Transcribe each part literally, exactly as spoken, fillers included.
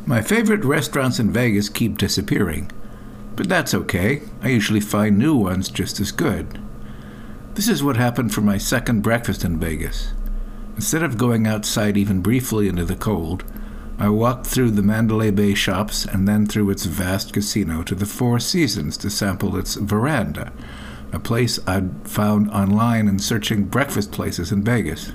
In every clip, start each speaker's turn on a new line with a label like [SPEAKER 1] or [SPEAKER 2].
[SPEAKER 1] My favorite restaurants in Vegas keep disappearing, but that's okay. I usually find new ones just as good. This is what happened for my second breakfast in Vegas. Instead of going outside even briefly into the cold, I walked through the Mandalay Bay shops and then through its vast casino to the Four Seasons to sample its veranda, a place I'd found online in searching breakfast places in Vegas.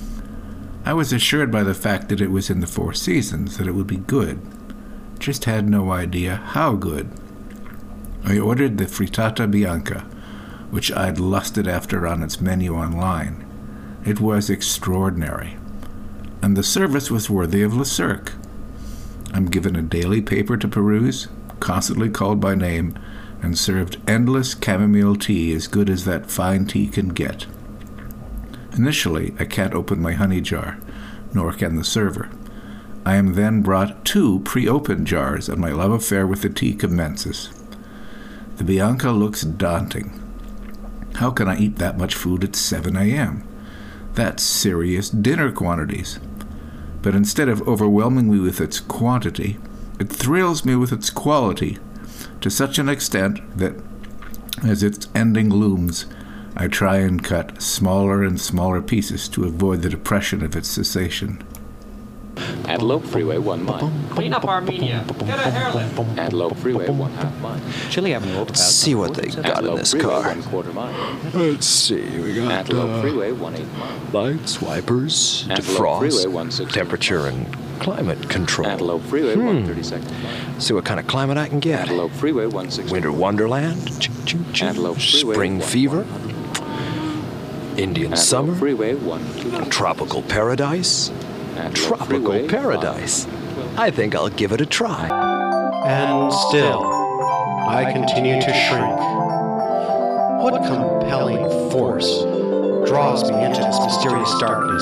[SPEAKER 1] I was assured by the fact that it was in the Four Seasons that it would be good. Just had no idea how good. I ordered the frittata bianca, which I'd lusted after on its menu online. It was extraordinary, and the service was worthy of Le Cirque. I'm given a daily paper to peruse, constantly called by name, and served endless chamomile tea as good as that fine tea can get. Initially, I can't open my honey jar, nor can the server. I am then brought two pre-opened jars, and my love affair with the tea commences. The Bianca looks daunting. How can I eat that much food at seven a.m.? That's serious dinner quantities. But instead of overwhelming me with its quantity, it thrills me with its quality, to such an extent that, as its ending looms, I try and cut smaller and smaller pieces to avoid the depression of its cessation.
[SPEAKER 2] Antelope Freeway, one mile.
[SPEAKER 3] Clean up Armenia. Get a hairlift.
[SPEAKER 2] Antelope Freeway, one half mile.
[SPEAKER 4] Chili Avenue overpass.
[SPEAKER 5] Let's see what they got
[SPEAKER 2] Antelope
[SPEAKER 5] in this
[SPEAKER 2] Freeway,
[SPEAKER 5] car.
[SPEAKER 2] one quarter mile.
[SPEAKER 5] Let's see, we got
[SPEAKER 2] Antelope
[SPEAKER 5] uh,
[SPEAKER 2] Freeway, one eighth mile.
[SPEAKER 5] lights, wipers,
[SPEAKER 2] Antelope Freeway,
[SPEAKER 5] defrost,
[SPEAKER 2] one sixteen.
[SPEAKER 5] temperature, and climate control.
[SPEAKER 2] Antelope Freeway,
[SPEAKER 5] Hmm.
[SPEAKER 2] one thirty-second mile.
[SPEAKER 5] See what kind of climate I can get.
[SPEAKER 2] Antelope Freeway, one sixteen.
[SPEAKER 5] Winter Wonderland, choo, choo, choo.
[SPEAKER 2] Antelope Freeway,
[SPEAKER 5] Spring
[SPEAKER 2] one
[SPEAKER 5] Fever,
[SPEAKER 2] hundred.
[SPEAKER 5] Indian
[SPEAKER 2] Antelope
[SPEAKER 5] Summer,
[SPEAKER 2] Freeway, one two hundred.
[SPEAKER 5] Tropical Paradise,
[SPEAKER 2] Antelope
[SPEAKER 5] Tropical
[SPEAKER 2] Freeway,
[SPEAKER 5] Paradise. I think I'll give it a try.
[SPEAKER 6] And still, I continue to shrink. What compelling force draws me into this mysterious darkness?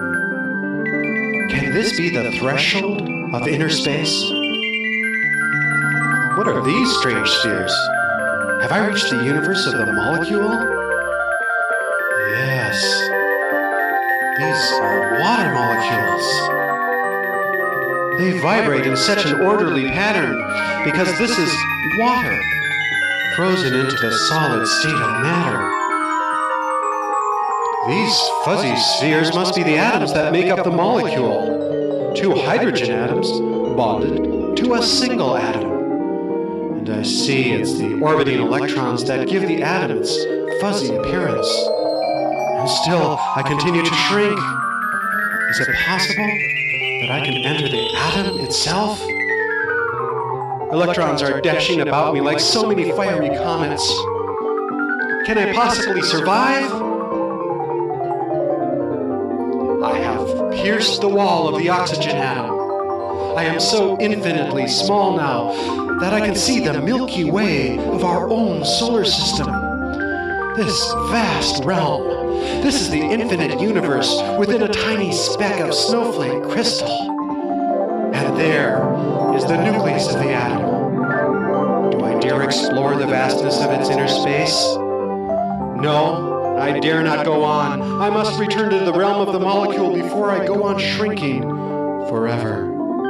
[SPEAKER 6] Can this be the threshold of inner space? What are these strange spheres? Have I reached the universe of the molecule? Yes. These are water molecules. They vibrate in such an orderly pattern because this is water, frozen into the solid state of matter. These fuzzy spheres must be the atoms that make up the molecule. Two hydrogen atoms bonded to a single atom. And I see it's the orbiting electrons that give the atom its fuzzy appearance. And still, I continue to shrink. Is it possible that I can enter the atom itself? Electrons are dashing about me like so many fiery comets. Can I possibly survive? I have pierced the wall of the oxygen atom. I am so infinitely small now that I can see the Milky Way of our own solar system. This vast realm. This is the infinite universe within a tiny speck of snowflake crystal. And there is the nucleus of the atom. Do I dare explore the vastness of its inner space? No, I dare not go on. I must return to the realm of the molecule before I go on shrinking forever.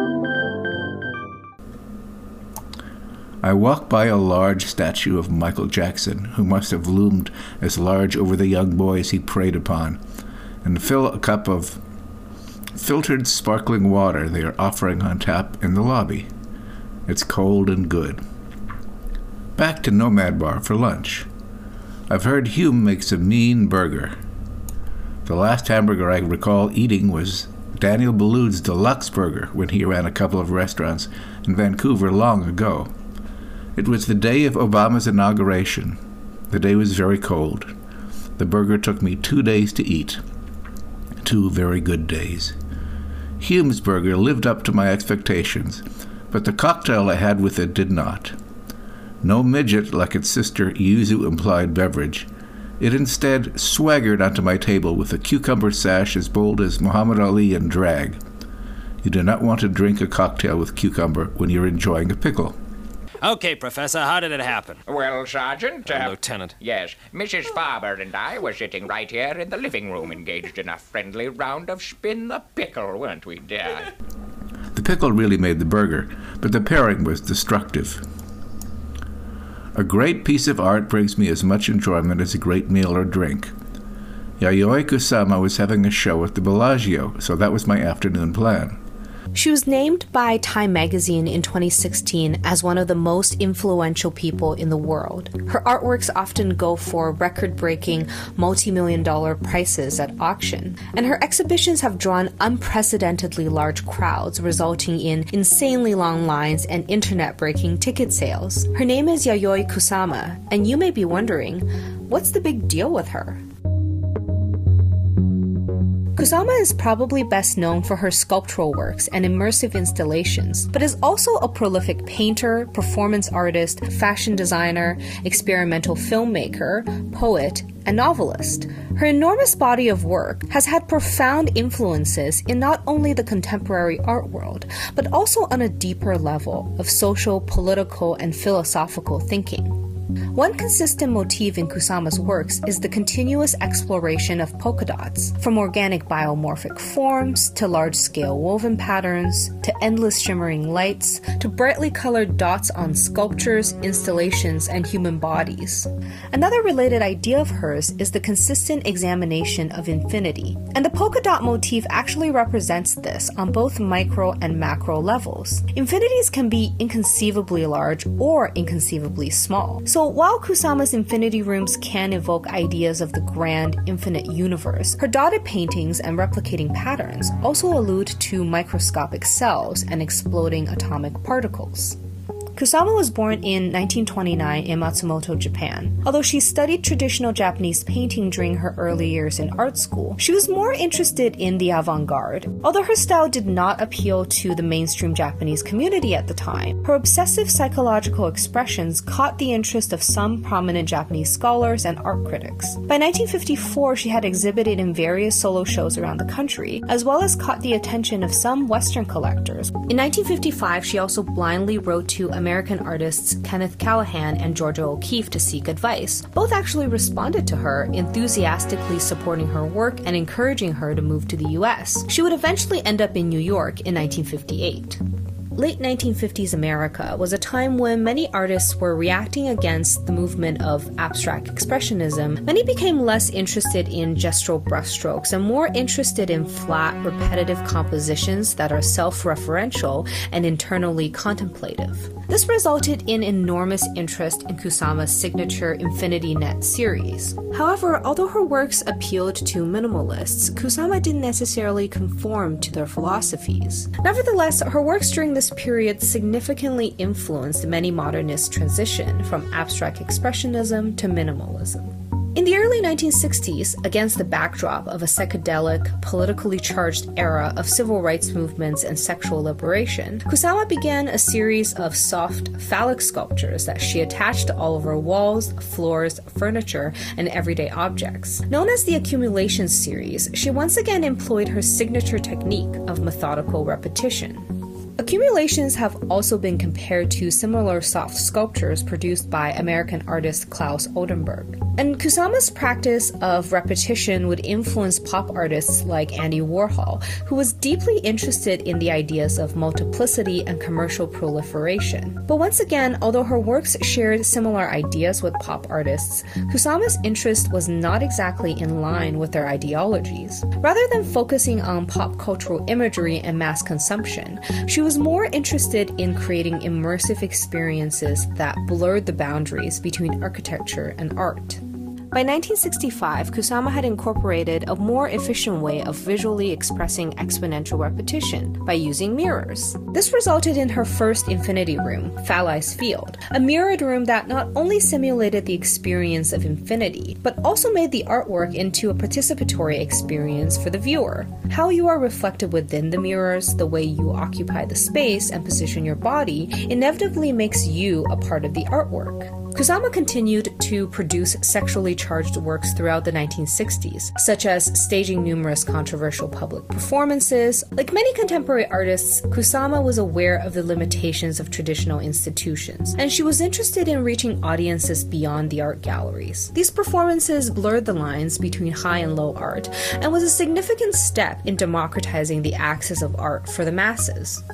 [SPEAKER 1] I walk by a large statue of Michael Jackson, who must have loomed as large over the young boys he preyed upon, and fill a cup of filtered sparkling water they are offering on tap in the lobby. It's cold and good. Back to Nomad Bar for lunch. I've heard Hume makes a mean burger. The last hamburger I recall eating was Daniel Boulud's Deluxe Burger when he ran a couple of restaurants in Vancouver long ago. It was the day of Obama's inauguration. The day was very cold. The burger took me two days to eat. Two very good days. Hume's burger lived up to my expectations, but the cocktail I had with it did not. No midget like its sister Yuzu implied beverage. It instead swaggered onto my table with a cucumber sash as bold as Muhammad Ali in drag. You do not want to drink a cocktail with cucumber when you're enjoying a pickle.
[SPEAKER 7] Okay, Professor, how did it happen?
[SPEAKER 8] Well, Sergeant...
[SPEAKER 4] Uh,
[SPEAKER 8] Uh,
[SPEAKER 4] Lieutenant.
[SPEAKER 8] Yes, Missus Farber and I were sitting right here in the living room engaged in a friendly round of spin the pickle, weren't we, dear?
[SPEAKER 1] The The pickle really made the burger, but the pairing was destructive. A great piece of art brings me as much enjoyment as a great meal or drink. Yayoi Kusama was having a show at the Bellagio, so that was my afternoon plan.
[SPEAKER 4] She was named by Time magazine in twenty sixteen as one of the most influential people in the world. Her artworks often go for record-breaking, multi-million dollar prices at auction, and her exhibitions have drawn unprecedentedly large crowds, resulting in insanely long lines and internet-breaking ticket sales. Her name is Yayoi Kusama, and you may be wondering, what's the big deal with her? Kusama is probably best known for her sculptural works and immersive installations, but is also a prolific painter, performance artist, fashion designer, experimental filmmaker, poet, and novelist. Her enormous body of work has had profound influences in not only the contemporary art world, but also on a deeper level of social, political, and philosophical thinking. One consistent motif in Kusama's works is the continuous exploration of polka dots, from organic biomorphic forms to large-scale woven patterns, to endless shimmering lights, to brightly colored dots on sculptures, installations, and human bodies. Another related idea of hers is the consistent examination of infinity, and the polka dot motif actually represents this on both micro and macro levels. Infinities can be inconceivably large or inconceivably small. So while Kusama's infinity rooms can evoke ideas of the grand, infinite universe, her dotted paintings and replicating patterns also allude to microscopic cells and exploding atomic particles. Kusama was born in nineteen twenty-nine in Matsumoto, Japan. Although she studied traditional Japanese painting during her early years in art school, she was more interested in the avant-garde. Although her style did not appeal to the mainstream Japanese community at the time, her obsessive psychological expressions caught the interest of some prominent Japanese scholars and art critics. By nineteen fifty-four, she had exhibited in various solo shows around the country, as well as caught the attention of some Western collectors. In nineteen fifty-five, she also blindly wrote to American American artists Kenneth Callahan and Georgia O'Keeffe to seek advice. Both actually responded to her, enthusiastically supporting her work and encouraging her to move to the U S. She would eventually end up in New York in nineteen fifty-eight. Late nineteen fifties America was a time when many artists were reacting against the movement of abstract expressionism. Many became less interested in gestural brushstrokes and more interested in flat, repetitive compositions that are self-referential and internally contemplative. This resulted in enormous interest in Kusama's signature Infinity Net series. However, although her works appealed to minimalists, Kusama didn't necessarily conform to their philosophies. Nevertheless, her works during this period significantly influenced many modernists' transition from abstract expressionism to minimalism. In the early nineteen sixties, against the backdrop of a psychedelic, politically charged era of civil rights movements and sexual liberation, Kusama began a series of soft, phallic sculptures that she attached to all of her walls, floors, furniture, and everyday objects. Known as the Accumulation series, she once again employed her signature technique of methodical repetition. Accumulations have also been compared to similar soft sculptures produced by American artist Klaus Oldenburg. And Kusama's practice of repetition would influence pop artists like Andy Warhol, who was deeply interested in the ideas of multiplicity and commercial proliferation. But once again, although her works shared similar ideas with pop artists, Kusama's interest was not exactly in line with their ideologies. Rather than focusing on pop cultural imagery and mass consumption, she was more interested in creating immersive experiences that blurred the boundaries between architecture and art. By nineteen sixty-five, Kusama had incorporated a more efficient way of visually expressing exponential repetition by using mirrors. This resulted in her first infinity room, Phalli's Field, a mirrored room that not only simulated the experience of infinity, but also made the artwork into a participatory experience for the viewer. How you are reflected within the mirrors, the way you occupy the space and position your body, inevitably makes you a part of the artwork. Kusama continued to produce sexually charged works throughout the nineteen sixties, such as staging numerous controversial public performances. Like many contemporary artists, Kusama was aware of the limitations of traditional institutions, and she was interested in reaching audiences beyond the art galleries. These performances blurred the lines between high and low art, and was a significant step in democratizing the access of art for the masses.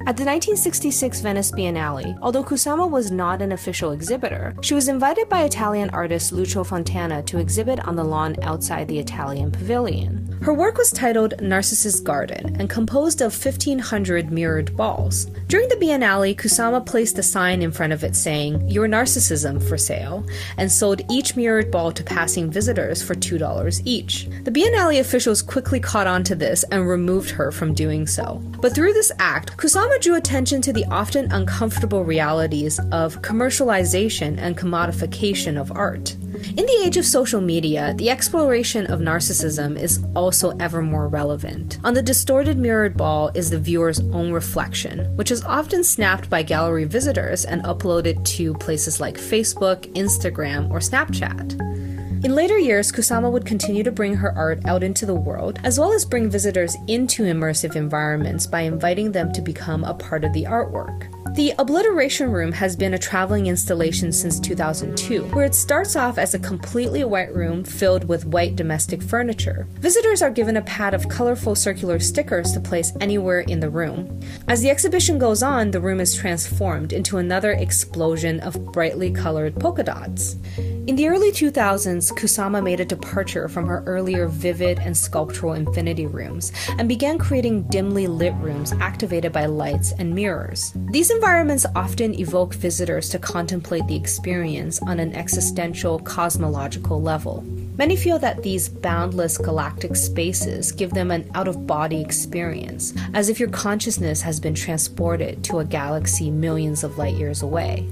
[SPEAKER 4] At the nineteen sixty-six Venice Biennale, although Kusama was not an official exhibitor, she was invited by Italian artist Lucio Fontana to exhibit on the lawn outside the Italian pavilion. Her work was titled Narcissus Garden and composed of fifteen hundred mirrored balls. During the Biennale, Kusama placed a sign in front of it saying, "Your Narcissism for sale," and sold each mirrored ball to passing visitors for two dollars each. The Biennale officials quickly caught on to this and removed her from doing so. But through this act, Kusama drew attention to the often uncomfortable realities of commercialization and commodification of art. In the age of social media, the exploration of narcissism is also ever more relevant. On the distorted mirrored ball is the viewer's own reflection, which is often snapped by gallery visitors and uploaded to places like Facebook, Instagram, or Snapchat. In later years, Kusama would continue to bring her art out into the world, as well as bring visitors into immersive environments by inviting them to become a part of the artwork. The Obliteration Room has been a traveling installation since two thousand two, where it starts off as a completely white room filled with white domestic furniture. Visitors are given a pad of colorful circular stickers to place anywhere in the room. As the exhibition goes on, the room is transformed into another explosion of brightly colored polka dots. In the early two thousands, Kusama made a departure from her earlier vivid and sculptural infinity rooms and began creating dimly lit rooms activated by lights and mirrors. These environments often evoke visitors to contemplate the experience on an existential, cosmological level. Many feel that these boundless galactic spaces give them an out-of-body experience, as if your consciousness has been transported to a galaxy millions of light years away.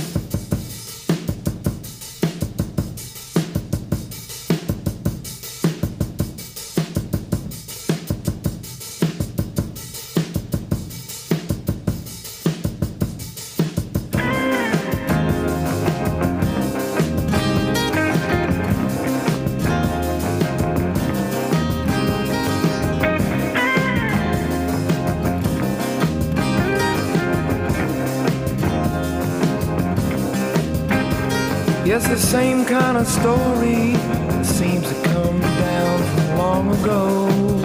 [SPEAKER 9] Yes, the same kind of story seems to come down from long ago.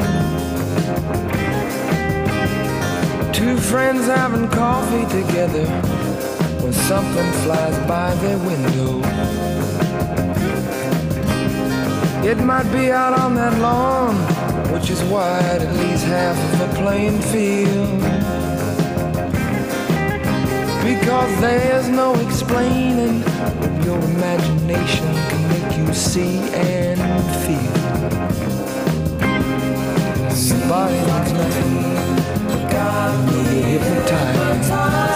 [SPEAKER 9] Two friends having coffee together when something flies by their window. It might be out on that lawn, which is wide at least half of the playing field. Because there's no explaining what your imagination can make you see and feel. Your body needs nothing, you'll get hypnotized.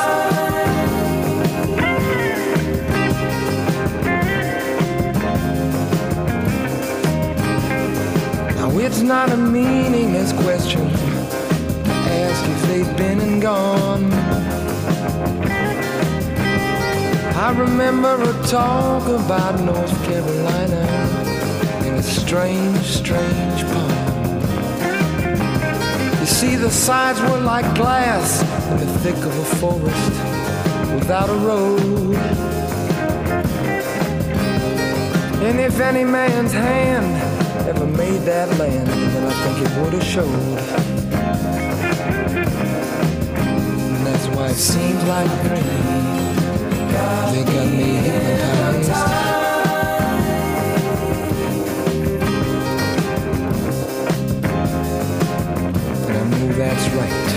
[SPEAKER 9] Now it's not a meaningless question to ask if they've been and gone. I remember a talk about North Carolina in a strange, strange poem. You see, the sides were like glass in the thick of a forest without a road. And if any man's hand ever made that land, then I think it would have showed. And that's why it seems like rain. They got me hypnotized. And I know that's right.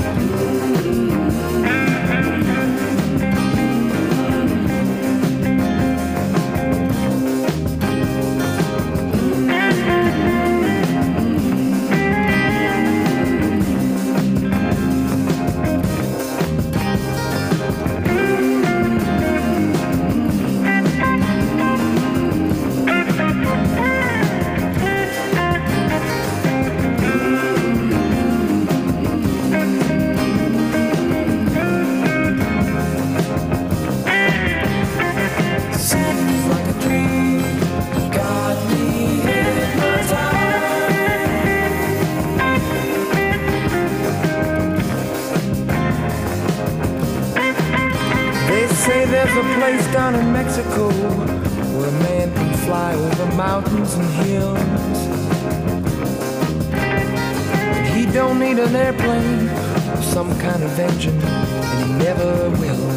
[SPEAKER 9] Down in Mexico, where a man can fly over mountains and hills. And he don't need an airplane or some kind of engine, and he never will.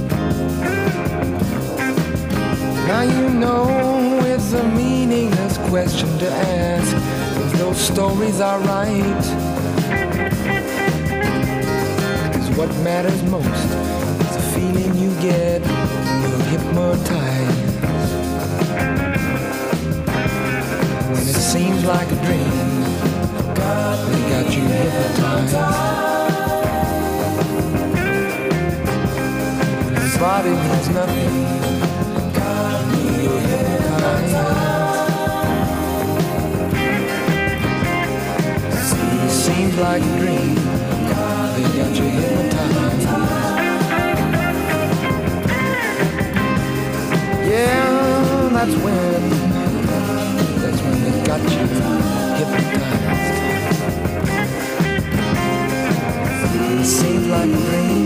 [SPEAKER 9] Now you know it's a meaningless question to ask, 'cause those stories are right. 'Cause what matters most is the feeling you get when you're hypnotized. When it seems like a dream, they got you hypnotized. When your body means nothing, you're hypnotized. It seems like a dream, they got you hypnotized. Yeah, that's when, that's when they got you hypnotized. It seems like a dream.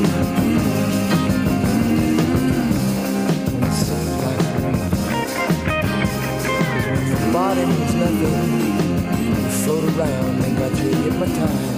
[SPEAKER 9] It seems like a dream. 'Cause when your body means nothing, you float around and got you hypnotized.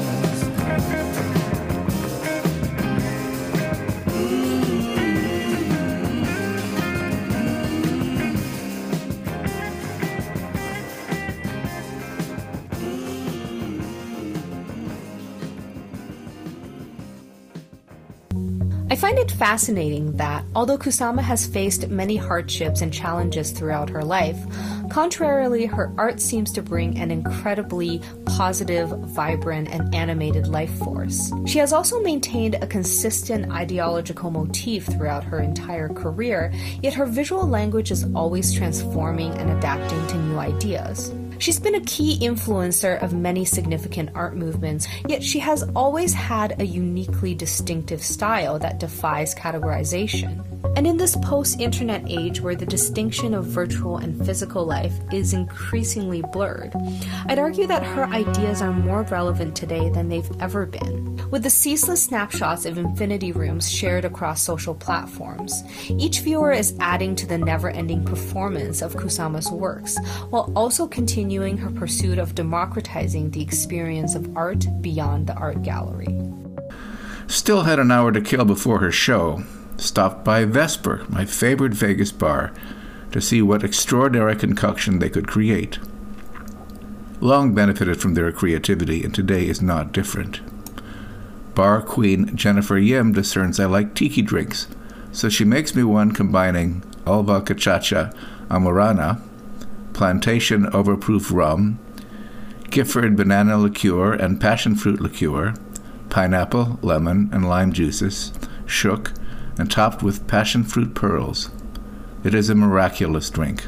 [SPEAKER 4] I find it fascinating that, although Kusama has faced many hardships and challenges throughout her life, contrarily, her art seems to bring an incredibly positive, vibrant, and animated life force. She has also maintained a consistent ideological motif throughout her entire career, yet her visual language is always transforming and adapting to new ideas. She's been a key influencer of many significant art movements, yet she has always had a uniquely distinctive style that defies categorization. And in this post-internet age where the distinction of virtual and physical life is increasingly blurred, I'd argue that her ideas are more relevant today than they've ever been. With the ceaseless snapshots of infinity rooms shared across social platforms, each viewer is adding to the never-ending performance of Kusama's works, while also continuing her pursuit of democratizing the experience of art beyond the art gallery.
[SPEAKER 1] Still had an hour to kill before her show. Stopped by Vesper, my favorite Vegas bar, to see what extraordinary concoction they could create. Long benefited from their creativity, and today is not different. Bar queen Jennifer Yim discerns I like tiki drinks, so she makes me one combining Alba Cachaça Amorana, Plantation Overproof Rum, Gifford Banana Liqueur and Passion Fruit Liqueur, pineapple, lemon, and lime juices, shook, and topped with passion fruit pearls. It is a miraculous drink.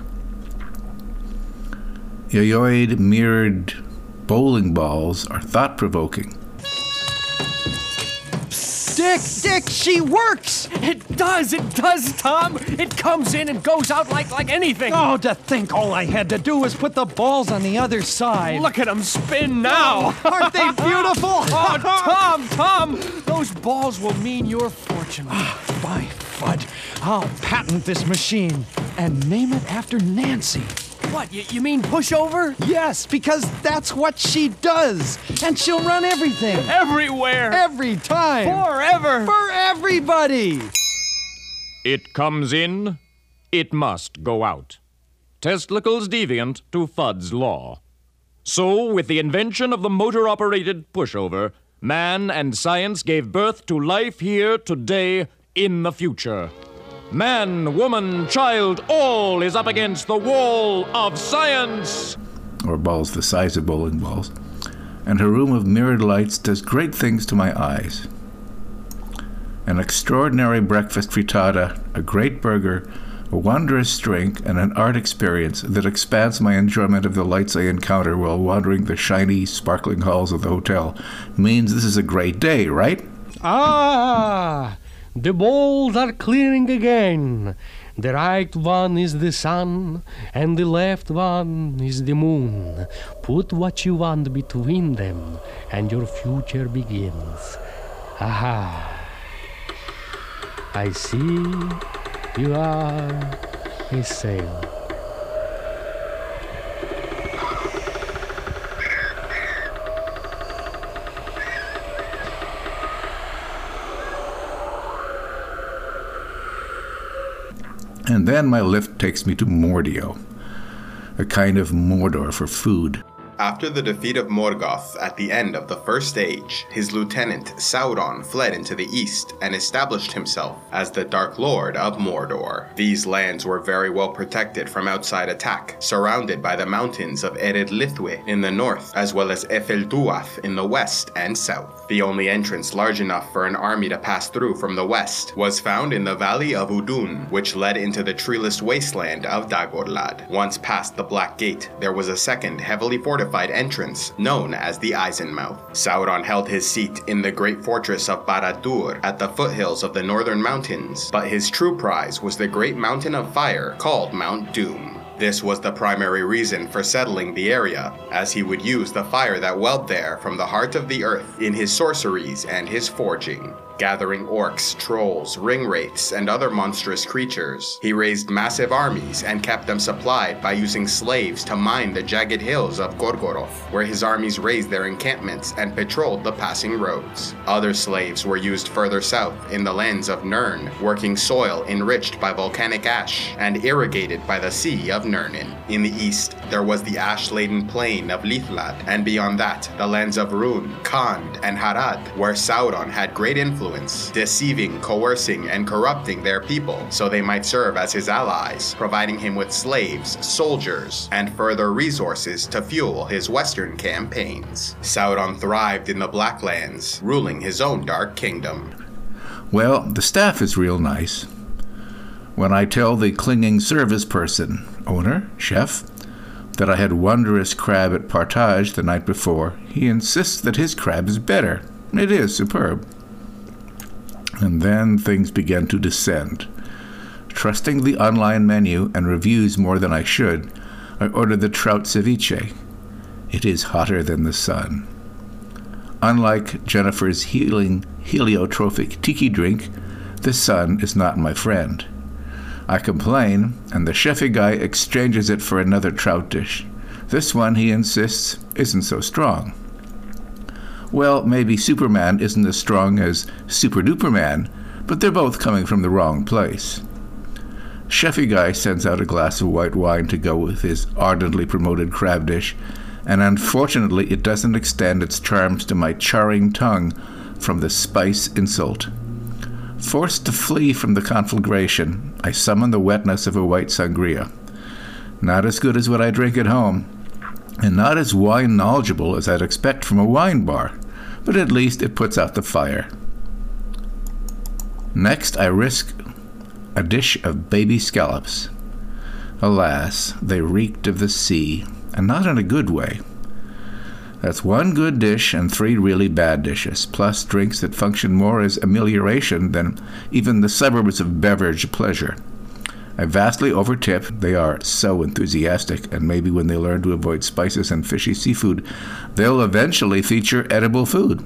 [SPEAKER 1] Yoyoid mirrored bowling balls are thought-provoking.
[SPEAKER 10] Dick, Dick, she works!
[SPEAKER 3] It does, it does, Tom! It comes in and goes out like like anything!
[SPEAKER 10] Oh, to think all I had to do was put the balls on the other side.
[SPEAKER 3] Look at them spin now!
[SPEAKER 10] Oh, aren't they beautiful?
[SPEAKER 3] Oh, Tom, Tom! Those balls will mean your fortune.
[SPEAKER 10] By Fud, I'll patent this machine and name it after Nancy.
[SPEAKER 3] What, you, you mean pushover?
[SPEAKER 10] Yes, because that's what she does. And she'll run everything.
[SPEAKER 3] Everywhere.
[SPEAKER 10] Every time.
[SPEAKER 3] Forever.
[SPEAKER 10] For everybody.
[SPEAKER 11] It comes in, it must go out. Testicles deviant to Fudd's law. So, with the invention of the motor-operated pushover, man and science gave birth to life here today in the future. Man, woman, child, all is up against the wall of science.
[SPEAKER 1] Or balls the size of bowling balls. And her room of mirrored lights does great things to my eyes. An extraordinary breakfast frittata, a great burger, a wondrous drink, and an art experience that expands my enjoyment of the lights I encounter while wandering the shiny, sparkling halls of the hotel means this is a great day, right?
[SPEAKER 12] Ah! The balls are clearing again. The right one is the sun, and the left one is the moon. Put what you want between them, and your future begins. Aha! I see you are a sail.
[SPEAKER 1] And then my lift takes me to Mordio, a kind of Mordor for food.
[SPEAKER 13] After the defeat of Morgoth at the end of the First Age, his lieutenant Sauron fled into the east and established himself as the Dark Lord of Mordor. These lands were very well protected from outside attack, surrounded by the mountains of Ered Lithwe in the north, as well as Efelduath in the west and south. The only entrance large enough for an army to pass through from the west was found in the valley of Udun, which led into the treeless wasteland of Dagorlad. Once past the Black Gate, there was a second heavily fortified entrance known as the Eisenmouth. Sauron held his seat in the great fortress of Barad-dûr at the foothills of the northern mountains, but his true prize was the great mountain of fire called Mount Doom. This was the primary reason for settling the area, as he would use the fire that welled there from the heart of the earth in his sorceries and his forging. Gathering orcs, trolls, ringwraiths, and other monstrous creatures, he raised massive armies and kept them supplied by using slaves to mine the jagged hills of Gorgoroth, where his armies raised their encampments and patrolled the passing roads. Other slaves were used further south in the lands of Nirn, working soil enriched by volcanic ash and irrigated by the Sea of Nirnin. In the east, there was the ash-laden plain of Lithlad, and beyond that, the lands of Rhûn, Khand, and Harad, where Sauron had great influence, deceiving, coercing, and corrupting their people so they might serve as his allies, providing him with slaves, soldiers, and further resources to fuel his western campaigns. Sauron thrived in the Blacklands, ruling his own dark kingdom.
[SPEAKER 1] Well, the staff is real nice. When I tell the clinging service person, owner, chef, that I had wondrous crab at Partage the night before, he insists that his crab is better. It is superb. And then things began to descend. Trusting the online menu and reviews more than I should, I ordered the trout ceviche. It is hotter than the sun. Unlike Jennifer's healing heliotropic tiki drink, the sun is not my friend. I complain, and the chefy guy exchanges it for another trout dish. This one, he insists, isn't so strong. Well, maybe Superman isn't as strong as Super Duperman, but they're both coming from the wrong place. Chefy guy sends out a glass of white wine to go with his ardently promoted crab dish, and unfortunately it doesn't extend its charms to my charring tongue from the spice insult. Forced to flee from the conflagration, I summon the wetness of a white sangria. Not as good as what I drink at home, and not as wine knowledgeable as I'd expect from a wine bar, but at least it puts out the fire. Next, I risk a dish of baby scallops. Alas, they reeked of the sea, and not in a good way. That's one good dish and three really bad dishes, plus drinks that function more as amelioration than even the suburbs of beverage pleasure. I vastly overtip. They are so enthusiastic, and maybe when they learn to avoid spices and fishy seafood, they'll eventually feature edible food.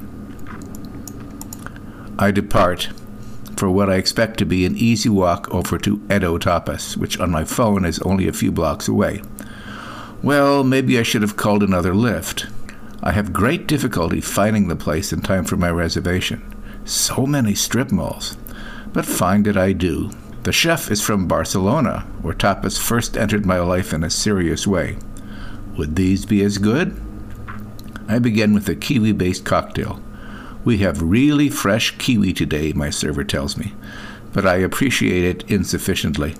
[SPEAKER 1] I depart for what I expect to be an easy walk over to Edo Tapas, which on my phone is only a few blocks away. Well, maybe I should have called another lift. I have great difficulty finding the place in time for my reservation. So many strip malls. But find it I do. The chef is from Barcelona, where tapas first entered my life in a serious way. Would these be as good? I begin with a kiwi-based cocktail. We have really fresh kiwi today, my server tells me, but I appreciate it insufficiently.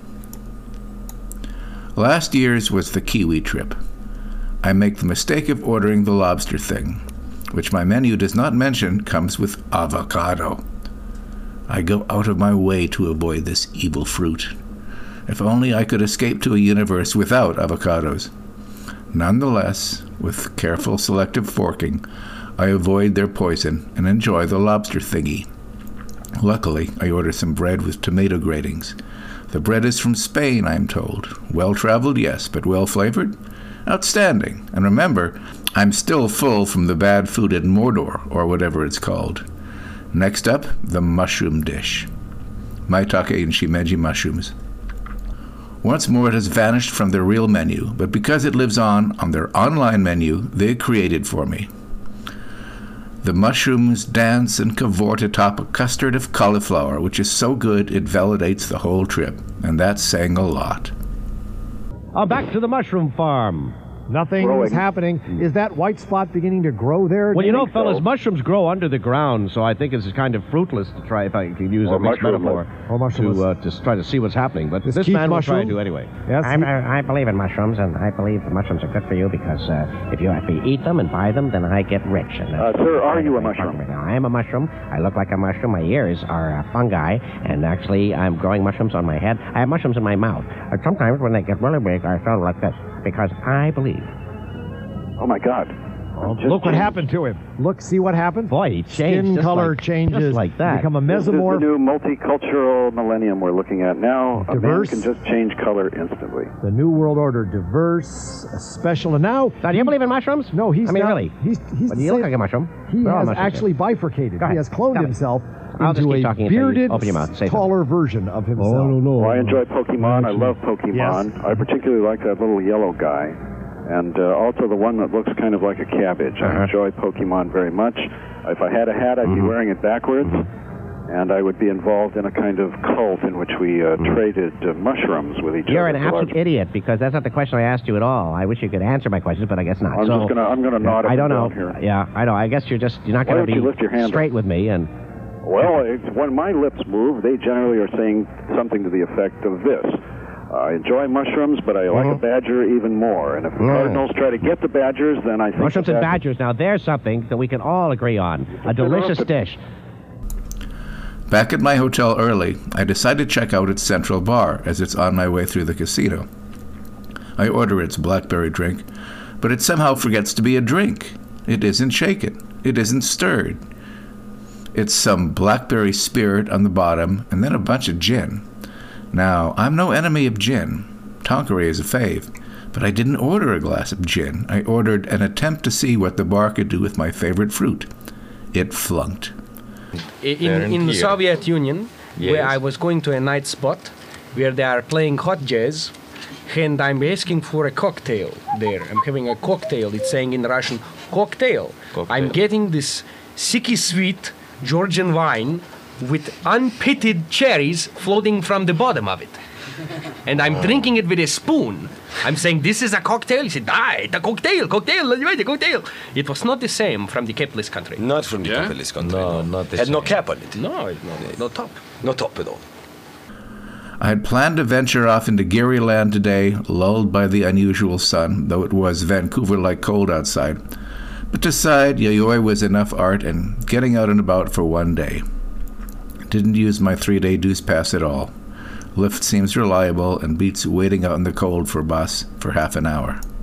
[SPEAKER 1] Last year's was the kiwi trip. I make the mistake of ordering the lobster thing, which my menu does not mention comes with avocado. I go out of my way to avoid this evil fruit. If only I could escape to a universe without avocados. Nonetheless, with careful selective forking, I avoid their poison and enjoy the lobster thingy. Luckily, I order some bread with tomato gratings. The bread is from Spain, I'm told. Well-traveled, yes, but well-flavored? Outstanding. And remember, I'm still full from the bad food in Mordor, or whatever it's called. Next up, the mushroom dish. Maitake and shimeji mushrooms. Once more, it has vanished from their real menu, but because it lives on on their online menu, they created for me. The mushrooms dance and cavort atop a custard of cauliflower, which is so good it validates the whole trip, and that's saying a lot.
[SPEAKER 14] Uh, back to the mushroom farm.
[SPEAKER 15] Nothing is happening. Is that white spot beginning to grow there?
[SPEAKER 14] Well,
[SPEAKER 15] Do
[SPEAKER 14] you know,
[SPEAKER 15] think
[SPEAKER 14] fellas,
[SPEAKER 15] so?
[SPEAKER 14] mushrooms grow under the ground, so I think it's kind of fruitless to try, if I can use
[SPEAKER 15] Or
[SPEAKER 14] a mixed
[SPEAKER 15] mushroom-
[SPEAKER 14] metaphor,
[SPEAKER 15] or mushroomless.
[SPEAKER 14] to, uh, to s- try to see what's happening. But
[SPEAKER 15] Is
[SPEAKER 14] this
[SPEAKER 15] Keith
[SPEAKER 14] man will try
[SPEAKER 15] mushroom?
[SPEAKER 14] to anyway.
[SPEAKER 15] Yes,
[SPEAKER 16] I'm,
[SPEAKER 15] he-
[SPEAKER 16] I, I believe in mushrooms, and I believe the mushrooms are good for you because uh, if you if you eat them and buy them, then I get rich. And
[SPEAKER 17] Uh, sir, are you a mushroom?
[SPEAKER 16] I am a mushroom. I look like a mushroom. My ears are uh, fungi, and actually, I'm growing mushrooms on my head. I have mushrooms in my mouth. Uh, sometimes when they get really big, I feel like this because I believe.
[SPEAKER 17] Oh, my God.
[SPEAKER 15] Oh, look what happened to him. Look, see what happened?
[SPEAKER 14] Boy, he changed.
[SPEAKER 15] Skin
[SPEAKER 14] just
[SPEAKER 15] color
[SPEAKER 14] like,
[SPEAKER 15] changes.
[SPEAKER 14] Just like that.
[SPEAKER 15] Become a
[SPEAKER 17] This is the
[SPEAKER 15] mesomorph.
[SPEAKER 17] new multicultural millennium we're looking at now.
[SPEAKER 15] Diverse.
[SPEAKER 17] A man can just change color instantly.
[SPEAKER 15] The New World Order, diverse, uh, special, and now...
[SPEAKER 16] So do you believe in mushrooms?
[SPEAKER 15] No, he's
[SPEAKER 16] I mean,
[SPEAKER 15] not.
[SPEAKER 16] really?
[SPEAKER 15] He's, he's
[SPEAKER 16] But
[SPEAKER 15] the
[SPEAKER 16] you look
[SPEAKER 15] same-
[SPEAKER 16] like a mushroom.
[SPEAKER 15] He
[SPEAKER 16] We're all
[SPEAKER 15] has
[SPEAKER 16] mushrooms
[SPEAKER 15] actually
[SPEAKER 16] here.
[SPEAKER 15] bifurcated.
[SPEAKER 16] Go
[SPEAKER 15] He
[SPEAKER 16] ahead.
[SPEAKER 15] has cloned
[SPEAKER 16] Tell me.
[SPEAKER 15] himself
[SPEAKER 16] I'll just
[SPEAKER 15] into
[SPEAKER 16] keep
[SPEAKER 15] a
[SPEAKER 16] talking until you
[SPEAKER 15] bearded,
[SPEAKER 16] open your mouth. Say something.
[SPEAKER 15] taller version of himself.
[SPEAKER 14] Oh, no, no.
[SPEAKER 17] Well, I enjoy Pokemon. I love Pokemon.
[SPEAKER 15] Yes.
[SPEAKER 17] I particularly like that little yellow guy. And uh, also the one that looks kind of like a cabbage. I
[SPEAKER 16] Uh-huh.
[SPEAKER 17] enjoy Pokemon very much. If I had a hat, I'd be
[SPEAKER 16] Mm-hmm.
[SPEAKER 17] wearing it backwards. And I would be involved in a kind of cult in which we uh, traded uh, mushrooms with each
[SPEAKER 16] You're
[SPEAKER 17] other.
[SPEAKER 16] an
[SPEAKER 17] So
[SPEAKER 16] absolute idiot because that's not the question I asked you at all. I wish you could answer my questions, but I guess not.
[SPEAKER 17] I'm
[SPEAKER 16] so,
[SPEAKER 17] just gonna I'm gonna nod up
[SPEAKER 16] I don't
[SPEAKER 17] and
[SPEAKER 16] know.
[SPEAKER 17] down here.
[SPEAKER 16] Yeah, I know. I guess you're just you're not
[SPEAKER 17] Why
[SPEAKER 16] going to
[SPEAKER 17] don't
[SPEAKER 16] be
[SPEAKER 17] you lift your hand
[SPEAKER 16] straight with me. And
[SPEAKER 17] Well, it's, when my lips move, they generally are saying something to the effect of this. I enjoy mushrooms, but I like a badger even more. And if the
[SPEAKER 16] Mm.
[SPEAKER 17] Cardinals try to get the badgers, then I think...
[SPEAKER 16] mushrooms
[SPEAKER 17] the
[SPEAKER 16] and
[SPEAKER 17] Badgers-
[SPEAKER 16] badgers. Now there's something that we can all agree on. A delicious dish.
[SPEAKER 1] Back at my hotel early, I decided to check out its Central Bar as it's on my way through the casino. I order its blackberry drink, but it somehow forgets to be a drink. It isn't shaken. It isn't stirred. It's some blackberry spirit on the bottom, and then a bunch of gin. Now, I'm no enemy of gin. Tonqueray is a fave. But I didn't order a glass of gin. I ordered an attempt to see what the bar could do with my favorite fruit. It flunked.
[SPEAKER 12] In, in the Soviet Union,
[SPEAKER 1] Yes.
[SPEAKER 12] where I was going to a night spot where they are playing hot jazz, and I'm asking for a cocktail there. I'm having a cocktail. It's saying in Russian, cocktail. I'm getting this sicky sweet Georgian wine with unpitted cherries floating from the bottom of it. And I'm drinking it with a spoon. I'm saying, this is a cocktail? He said, ah, it's a cocktail, cocktail, a cocktail. It was not the same from the capitalist country.
[SPEAKER 18] Not from the capitalist country. No, not the Had no cap on it.
[SPEAKER 12] No, it- no, no top.
[SPEAKER 18] No top at all.
[SPEAKER 1] I had planned to venture off into Geary Land today, lulled by the unusual sun, though it was Vancouver-like cold outside. But decided Yayoi was enough art and getting out and about for one day. Didn't use my three-day dues pass at all. Lyft seems reliable and beats waiting out in the cold for a bus for half an hour.